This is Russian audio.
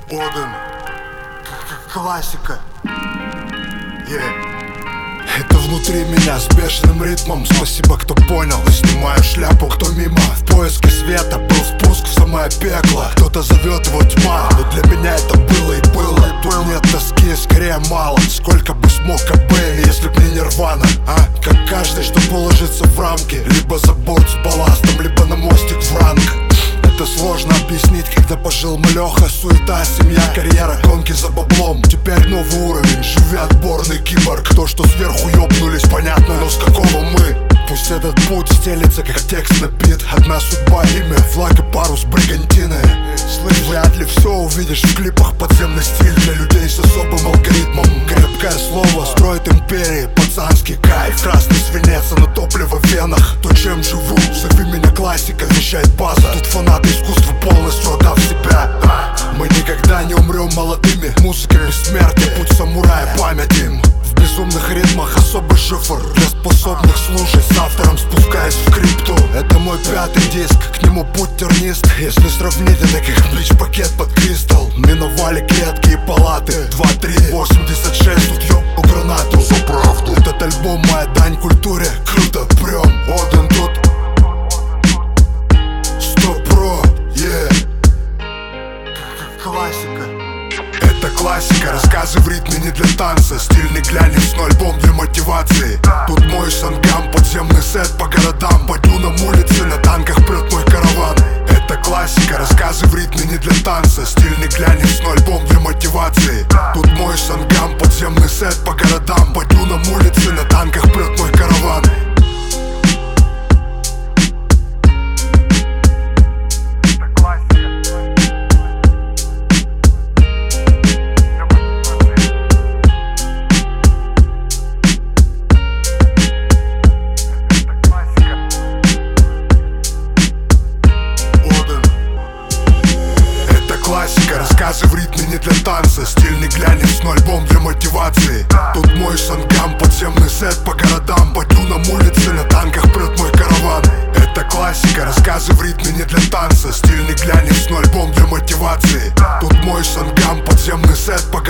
Оден. Классика. Это внутри меня с бешеным ритмом. Спасибо, кто понял. Снимаю шляпу, кто мимо. В поиске света был спуск в самое пекло. Кто-то зовет его тьма, но для меня это было и было. Тут нет тоски, скорее мало. Сколько бы смог Кобейн, если б не Нирвана. Как каждый, что положится в рамки. Либо за борт с балластом, либо на мостик в ранг. Это сложно объяснить, когда пожил малёха. Суета, семья, карьера, гонки за баблом. Теперь новый уровень, живи отборный киборг. То, что сверху ёбнулись, понятно, но с какого мы? Пусть этот путь стелится, как текст на бит. Одна судьба, имя, флаг и парус бригантины. Вряд ли все увидишь в клипах. Подземный стиль для людей с особым алгоритмом. Крепкое слово строит империи, пацанский кайф. Красный свинец, а на топливо в венах. То, чем живу, зови меня классика, вещает база. Тут фанаты искусства, полностью отдав себя. Мы никогда не умрем молодыми. Музыка бессмертия, путь самурая, память им. В безумных ритмах особый шифр для способных слушать. С автором спускаясь в крипту. Это мой пятый диск, к нему путь тернист. Если сравнить, это как блич-пакет под кристалл. Миновали клетки и палаты. 2-3, 86, тут ёбну гранату за правду. Этот альбом моя дань культуре. Круто, прям, Оден тут 100%, Классика. Это классика, рассказы в ритме не для танца. Стильный глянец, но альбом для мотивации. Тут мой сангам, подземный сет по городам. По дюнам улицы, на танках прет мой караван. Это классика, рассказы в ритме не для танца. Стильный глянец, но альбом для мотивации. Тут мой сангам, подземный сет по городам. По дюнам улицы, на танках прет мой караван. Классика, рассказы в ритме не для танца. Стильный глянец, но альбом для мотивации. Тут мой сангам, подземный сет по городам. По дюнам улицы, на танках прет мой караван. Это классика, рассказы в ритме не для танца. Стильный глянец, но альбом для мотивации. Тут мой сангам, подземный сет по